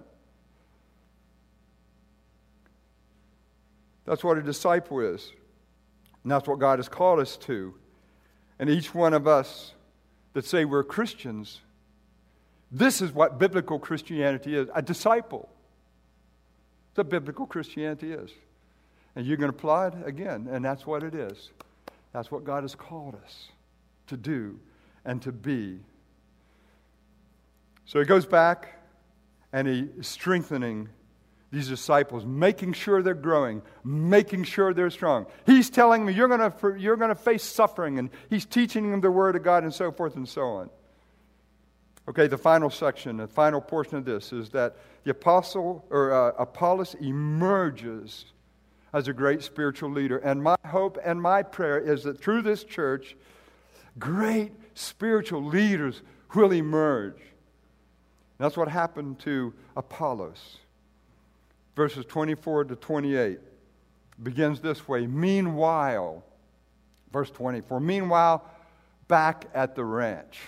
That's what a disciple is, and that's what God has called us to. And each one of us that say we're Christians, this is what biblical Christianity is, a disciple. That's what biblical Christianity is. And you're going to apply it again, and that's what it is. That's what God has called us to do and to be. So He goes back and He is strengthening these disciples, making sure they're growing, making sure they're strong. He's telling them you're going to face suffering, and He's teaching them the Word of God and so forth and so on. Okay, the final section, the final portion of this is that the Apollos emerges as a great spiritual leader. And my hope and my prayer is that through this church, great spiritual leaders will emerge. That's what happened to Apollos. Verses 24 to 28 begins this way. Meanwhile, verse 24, meanwhile, back at the ranch.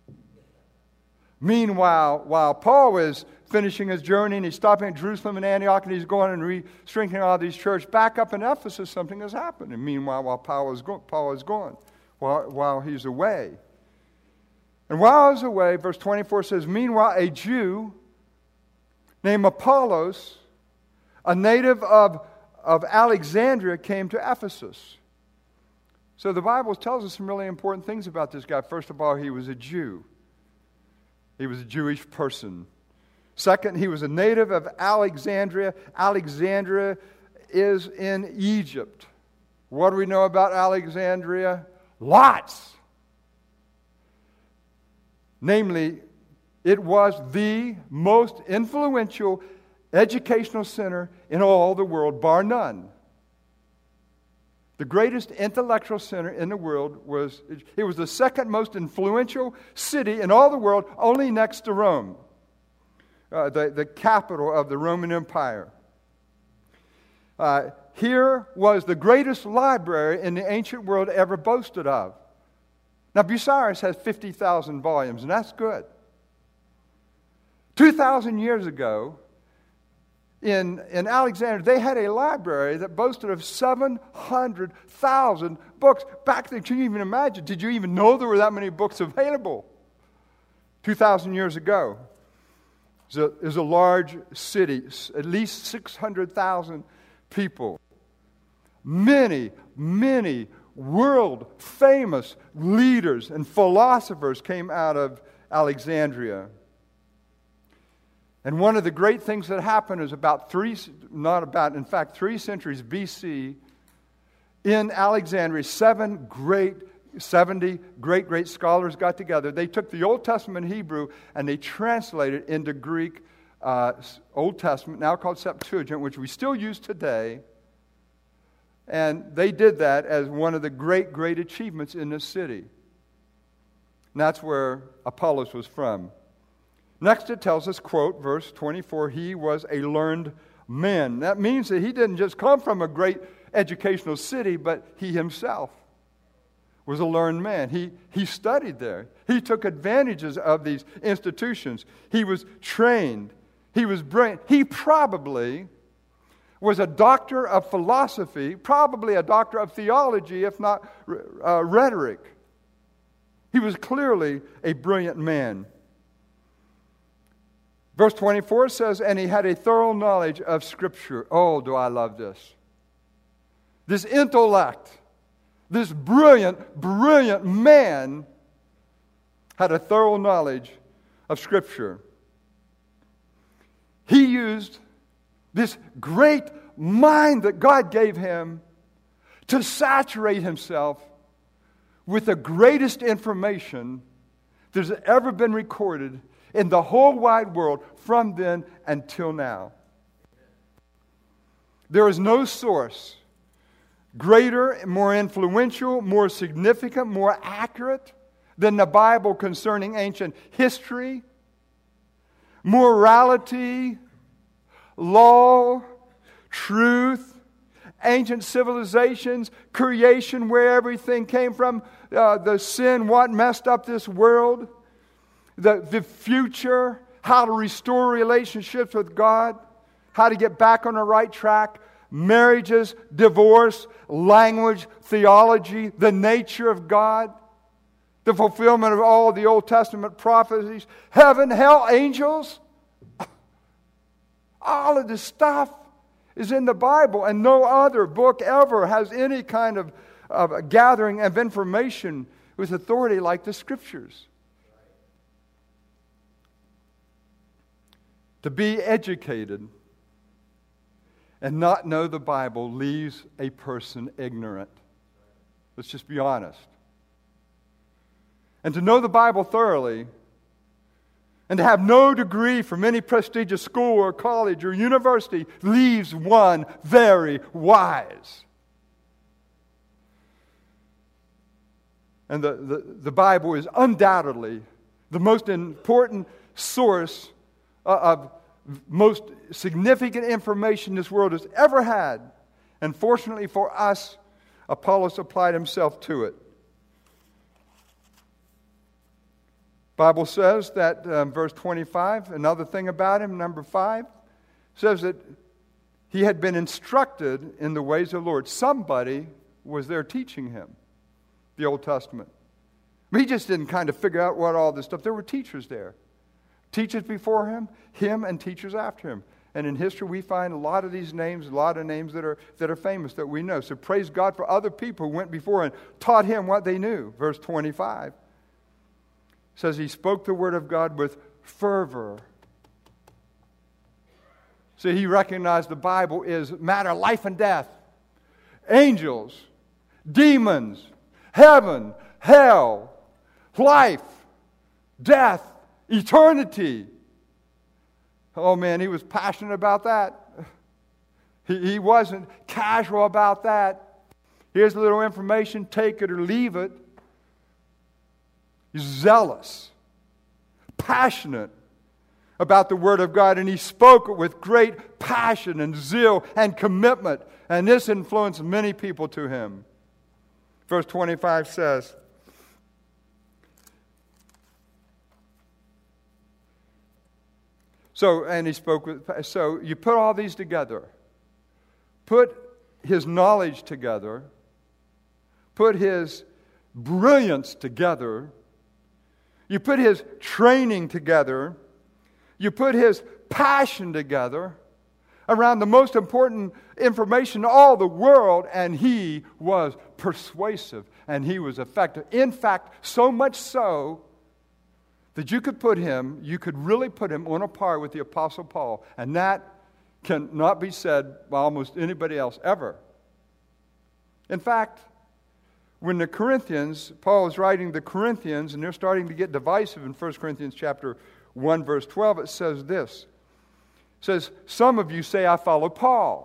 Meanwhile, while Paul was finishing his journey and he's stopping at Jerusalem and Antioch and he's going and strengthening all these churches, back up in Ephesus something has happened. And meanwhile, while Paul is gone, while he's away. And while he's away, verse 24 says, meanwhile, a Jew named Apollos, a native of Alexandria, came to Ephesus. So the Bible tells us some really important things about this guy. First of all, he was a Jew. He was a Jewish person. Second, he was a native of Alexandria. Alexandria is in Egypt. What do we know about Alexandria? Lots. Namely, it was the most influential educational center in all the world, bar none. The greatest intellectual center in the world was the second most influential city in all the world, only next to Rome. the capital of the Roman Empire. Here was the greatest library in the ancient world ever boasted of. Now, Bucyrus has 50,000 volumes, and that's good. 2,000 years ago, in Alexandria, they had a library that boasted of 700,000 books. Back then, can you even imagine? Did you even know there were that many books available? 2,000 years ago. It was a large city, at least 600,000 people. Many, many world-famous leaders and philosophers came out of Alexandria. And one of the great things that happened is in fact, 3 centuries BC, in Alexandria, 70 great scholars got together. They took the Old Testament Hebrew and they translated it into Greek Old Testament, now called Septuagint, which we still use today. And they did that as one of the great, great achievements in this city. And that's where Apollos was from. Next it tells us, quote, verse 24, he was a learned man. That means that he didn't just come from a great educational city, but he himself was a learned man. He studied there. He took advantages of these institutions. He was trained. He was brilliant. He probably was a doctor of philosophy, probably a doctor of theology, if not rhetoric. He was clearly a brilliant man. Verse 24 says, and he had a thorough knowledge of Scripture. Oh, do I love this. This intellect, this brilliant, brilliant man had a thorough knowledge of Scripture. He used this great mind that God gave him to saturate himself with the greatest information that's ever been recorded in the whole wide world from then until now. There is no source greater, more influential, more significant, more accurate than the Bible concerning ancient history, morality, law, truth, ancient civilizations, creation, where everything came from, the sin, what messed up this world, the future, how to restore relationships with God, how to get back on the right track, marriages, divorce, language, theology, the nature of God, the fulfillment of all the Old Testament prophecies, heaven, hell, angels. All of this stuff is in the Bible, and no other book ever has any kind of gathering of information with authority like the Scriptures. To be educated and not know the Bible leaves a person ignorant. Let's just be honest. And to know the Bible thoroughly and to have no degree from any prestigious school or college or university leaves one very wise. And the Bible is undoubtedly the most important source of most significant information this world has ever had. And fortunately for us, Apollos applied himself to it. Bible says that, verse 25, another thing about him, number 5, says that he had been instructed in the ways of the Lord. Somebody was there teaching him the Old Testament. He just didn't kind of figure out what all this stuff. There were teachers there. Teachers before him and teachers after him. And in history we find a lot of these names, a lot of names that are famous that we know. So praise God for other people who went before and taught him what they knew. Verse 25 says he spoke the word of God with fervor. So he recognized the Bible is a matter of life and death. Angels, demons, heaven, hell, life, death, eternity. Oh man, he was passionate about that. He wasn't casual about that. Here's a little information, take it or leave it. He's zealous, passionate about the Word of God, and he spoke it with great passion and zeal and commitment, and this influenced many people to him. Verse 25 says, so you put all these together. Put his knowledge together. Put his brilliance together. You put his training together. You put his passion together around the most important information in all the world, and he was persuasive and he was effective. In fact, so much so that you could really put him on a par with the Apostle Paul, and that cannot be said by almost anybody else ever. In fact, when Paul is writing the Corinthians, and they're starting to get divisive in 1 Corinthians chapter 1, verse 12, it says this. It says, some of you say, I follow Paul.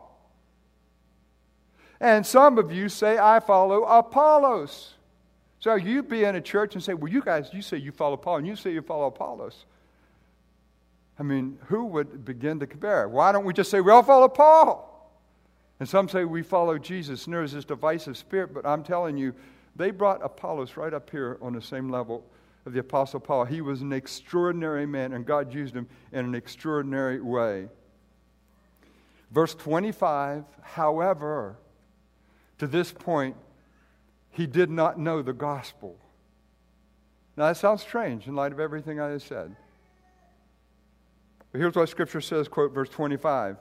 And some of you say, I follow Apollos. So you be in a church and say, well, you say you follow Paul, and you say you follow Apollos. I mean, who would begin to compare? Why don't we just say we all follow Paul? And some say we follow Jesus, and there's this divisive spirit, but I'm telling you, they brought Apollos right up here on the same level of the Apostle Paul. He was an extraordinary man, and God used him in an extraordinary way. Verse 25, however, to this point, he did not know the gospel. Now, that sounds strange in light of everything I have said. But here's what Scripture says, quote, verse 25.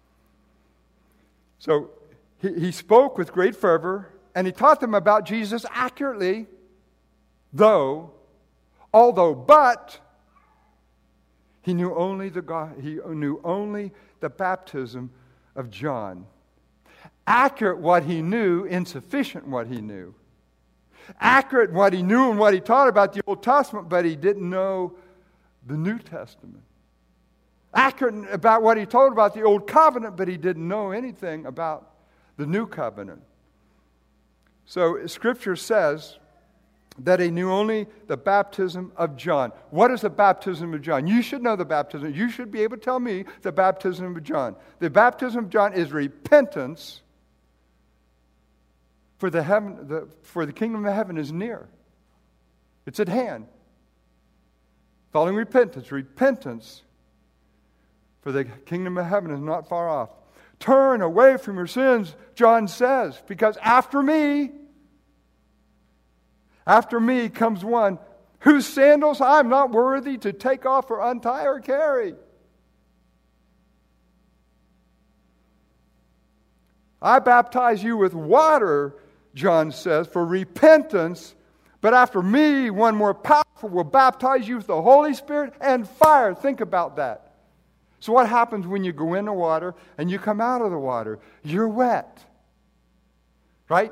So, he spoke with great fervor, and he taught them about Jesus accurately, but he knew only the baptism of John. Accurate what he knew, insufficient what he knew. Accurate what he knew and what he taught about the Old Testament, but he didn't know the New Testament. Accurate about what he told about the Old Covenant, but he didn't know anything about the New Covenant. So Scripture says that he knew only the baptism of John. What is the baptism of John? You should know the baptism. You should be able to tell me the baptism of John. The baptism of John is repentance, for the kingdom of heaven is near. It's at hand. Following repentance. Repentance, for the kingdom of heaven is not far off. Turn away from your sins, John says, because after me comes one whose sandals I'm not worthy to take off or untie or carry. I baptize you with water, John says, for repentance, but after me, one more powerful will baptize you with the Holy Spirit and fire. Think about that. So what happens when you go in the water and you come out of the water? You're wet. Right?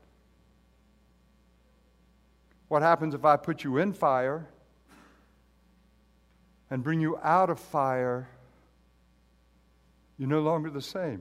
What happens if I put you in fire and bring you out of fire? You're no longer the same.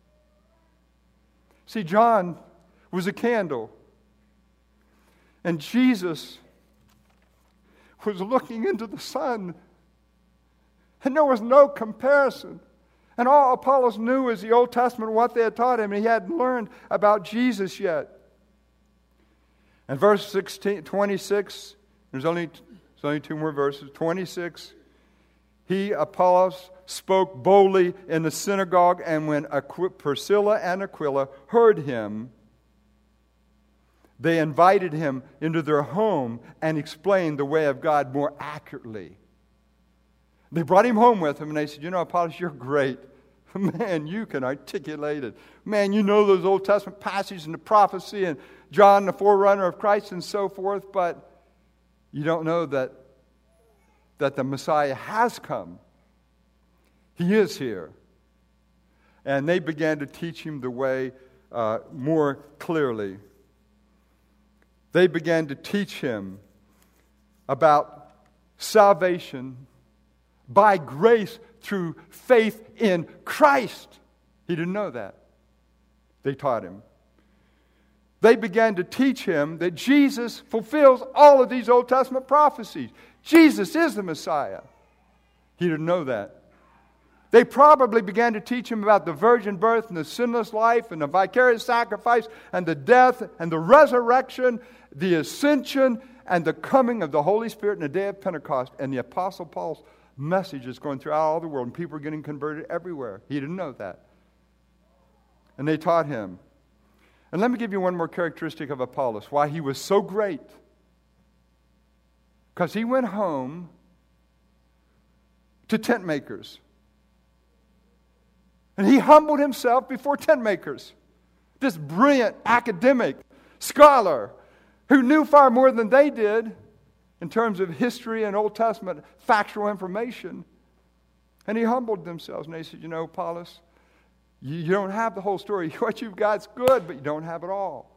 See, John was a candle, and Jesus was looking into the sun, and there was no comparison. And all Apollos knew was the Old Testament, what they had taught him, and he hadn't learned about Jesus yet. And verse 26, there's only two more verses. 26, he, Apollos, spoke boldly in the synagogue, and when Priscilla and Aquila heard him, they invited him into their home and explained the way of God more accurately. They brought him home with them, and they said, Apollos, you're great. Man, you can articulate it. Man, you know those Old Testament passages and the prophecy and John, the forerunner of Christ, and so forth, but you don't know that the Messiah has come. He is here. And they began to teach him the way more clearly. They began to teach him about salvation by grace through faith in Christ. He didn't know that. They taught him. They began to teach him that Jesus fulfills all of these Old Testament prophecies. Jesus is the Messiah. He didn't know that. They probably began to teach him about the virgin birth and the sinless life and the vicarious sacrifice and the death and the resurrection, the ascension and the coming of the Holy Spirit in the day of Pentecost. And the Apostle Paul's message is going throughout all the world, and people are getting converted everywhere. He didn't know that. And they taught him. And let me give you one more characteristic of Apollos, why he was so great. Because he went home to tent makers. And he humbled himself before tent makers. This brilliant academic scholar who knew far more than they did in terms of history and Old Testament factual information. And he humbled themselves. And they said, Apollos, you don't have the whole story. What you've got's good, but you don't have it all.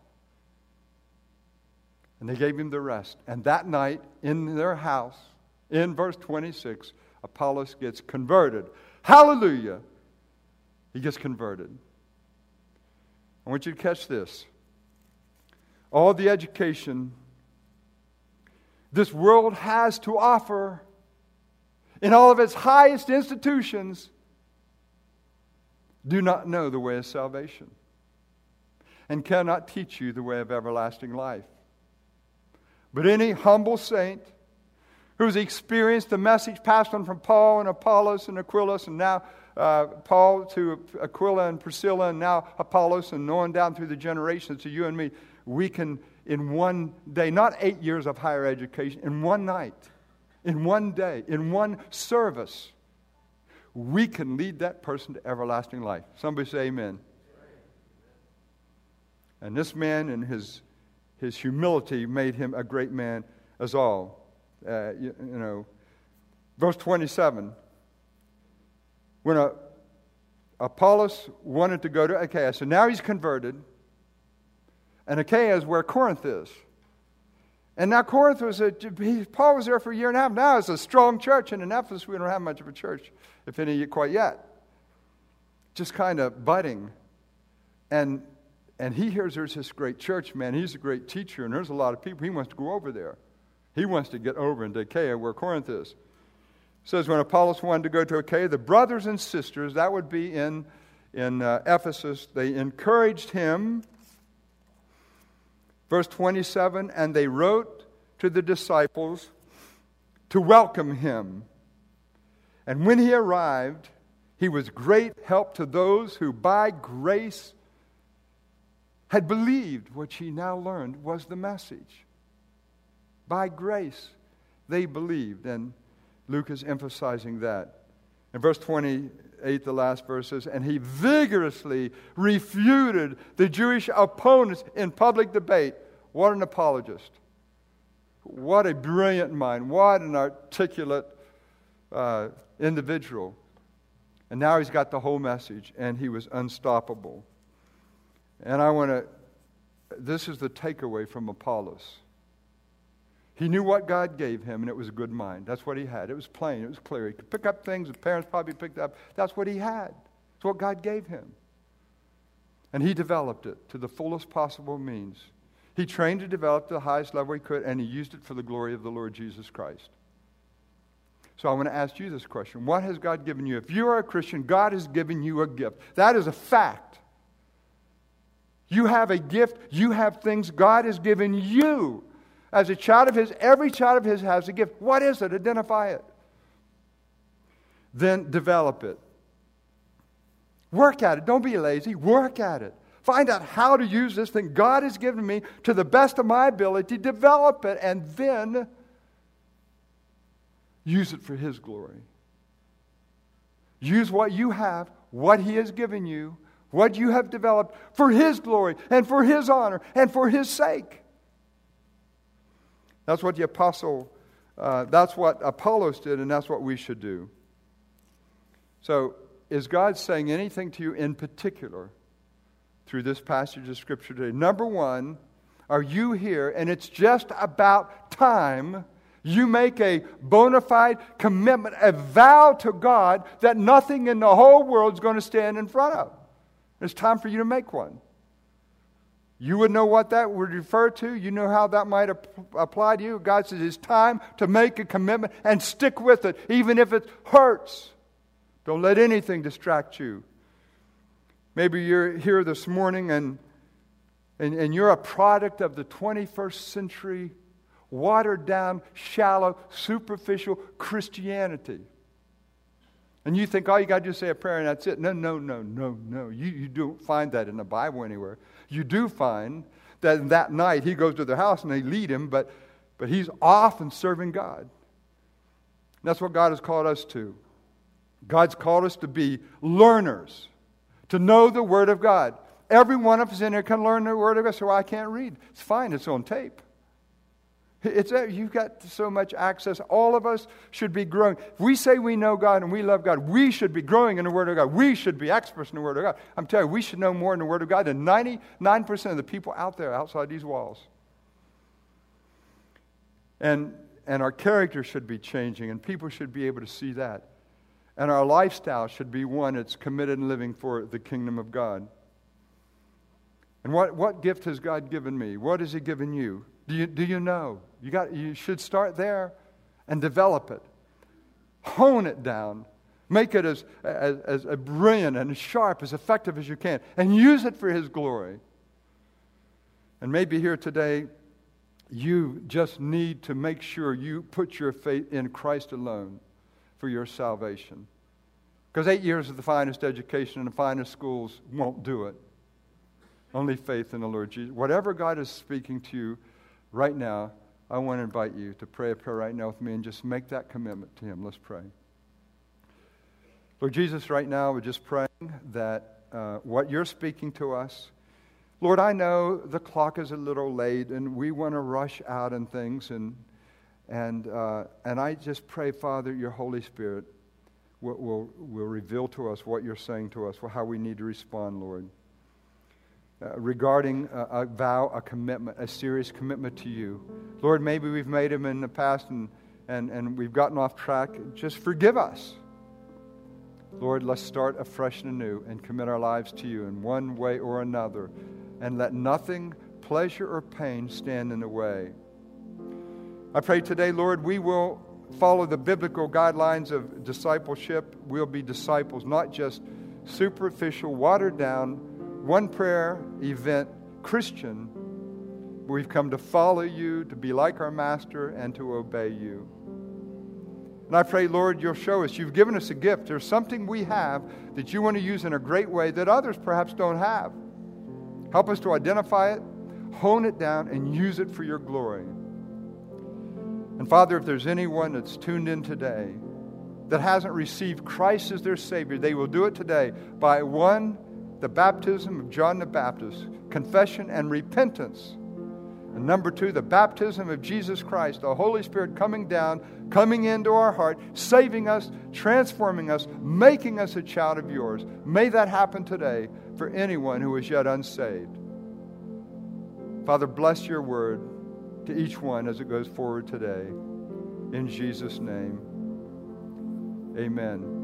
And they gave him the rest. And that night, in their house, in verse 26, Apollos gets converted. Hallelujah! He gets converted. I want you to catch this. All the education this world has to offer in all of its highest institutions do not know the way of salvation and cannot teach you the way of everlasting life. But any humble saint who's experienced the message passed on from Paul and Apollos and Aquilus, and now Paul to Aquila and Priscilla, and now Apollos, and on down through the generations to you and me, we can, in one day, not 8 years of higher education, in one night, in one day, in one service, we can lead that person to everlasting life. Somebody say amen. And this man and his humility made him a great man as all. Verse 27. When Apollos wanted to go to Achaia, so now he's converted, and Achaia is where Corinth is. And now Corinth Paul was there for a year and a half. Now it's a strong church, and in Ephesus we don't have much of a church, if any, quite yet. Just kind of budding. And he hears there's this great church, man. He's a great teacher, and there's a lot of people. He wants to go over there. He wants to get over into Achaia, where Corinth is. It says when Apollos wanted to go to Achaia, the brothers and sisters, that would be in Ephesus, they encouraged him. Verse 27, and they wrote to the disciples to welcome him. And when he arrived, he was great help to those who by grace had believed, which he now learned was the message. By grace, they believed. And Luke is emphasizing that. In verse 28, the last verse says, and he vigorously refuted the Jewish opponents in public debate. What an apologist. What a brilliant mind. What an articulate individual. And now he's got the whole message, and he was unstoppable. And this is the takeaway from Apollos. He knew what God gave him, and it was a good mind. That's what he had. It was plain. It was clear. He could pick up things his parents probably picked up. That's what he had. It's what God gave him. And he developed it to the fullest possible means. He trained to develop to the highest level he could, and he used it for the glory of the Lord Jesus Christ. So I want to ask you this question. What has God given you? If you are a Christian, God has given you a gift. That is a fact. You have a gift. You have things God has given you. As a child of His, every child of His has a gift. What is it? Identify it. Then develop it. Work at it. Don't be lazy. Work at it. Find out how to use this thing God has given me to the best of my ability. Develop it and then use it for His glory. Use what you have, what He has given you, what you have developed for His glory and for His honor and for His sake. That's what that's what Apollos did, and that's what we should do. So, is God saying anything to you in particular through this passage of Scripture today? Number one, are you here, and it's just about time you make a bona fide commitment, a vow to God that nothing in the whole world is going to stand in front of. It's time for you to make one. You would know what that would refer to. You know how that might apply to you. God says it's time to make a commitment and stick with it, even if it hurts. Don't let anything distract you. Maybe you're here this morning and you're a product of the 21st century, watered down, shallow, superficial Christianity. And you think, oh, you got to just say a prayer and that's it. No. You don't find that in the Bible anywhere. You do find that that night he goes to their house and they lead him, but he's off and serving God. And that's what God has called us to. God's called us to be learners, to know the Word of God. Every one of us in here can learn the Word of God. So I can't read. It's fine. It's on tape. You've got so much access. All of us should be growing. If we say we know God and we love God, we should be growing in the Word of God. We should be experts in the Word of God. I'm telling you, we should know more in the Word of God than 99% of the people out there outside these walls. And our character should be changing, and people should be able to see that. And our lifestyle should be one that's committed and living for the kingdom of God. And what gift has God given me? What has He given you? Do you know? You should start there and develop it. Hone it down. Make it as brilliant and as sharp, as effective as you can. And use it for His glory. And maybe here today, you just need to make sure you put your faith in Christ alone for your salvation. Because 8 years of the finest education and the finest schools won't do it. Only faith in the Lord Jesus. Whatever God is speaking to you right now, I want to invite you to pray a prayer right now with me and just make that commitment to Him. Let's pray. Lord Jesus, right now we're just praying that what You're speaking to us, Lord, I know the clock is a little late and we want to rush out and things, and I just pray, Father, Your Holy Spirit will reveal to us what You're saying to us, how we need to respond, Lord. Regarding a vow, a commitment, a serious commitment to You. Lord, maybe we've made them in the past and we've gotten off track. Just forgive us. Lord, let's start afresh and anew and commit our lives to You in one way or another. And let nothing, pleasure or pain, stand in the way. I pray today, Lord, we will follow the biblical guidelines of discipleship. We'll be disciples, not just superficial, watered down, one prayer event Christian. We've come to follow You, to be like our Master, and to obey You. And I pray, Lord, You'll show us. You've given us a gift. There's something we have that You want to use in a great way that others perhaps don't have. Help us to identify it, hone it down, and use it for Your glory. And Father, if there's anyone that's tuned in today that hasn't received Christ as their Savior, they will do it today by the baptism of John the Baptist, confession and repentance. And number 2, the baptism of Jesus Christ, the Holy Spirit coming down, coming into our heart, saving us, transforming us, making us a child of Yours. May that happen today for anyone who is yet unsaved. Father, bless Your word to each one as it goes forward today. In Jesus' name, amen.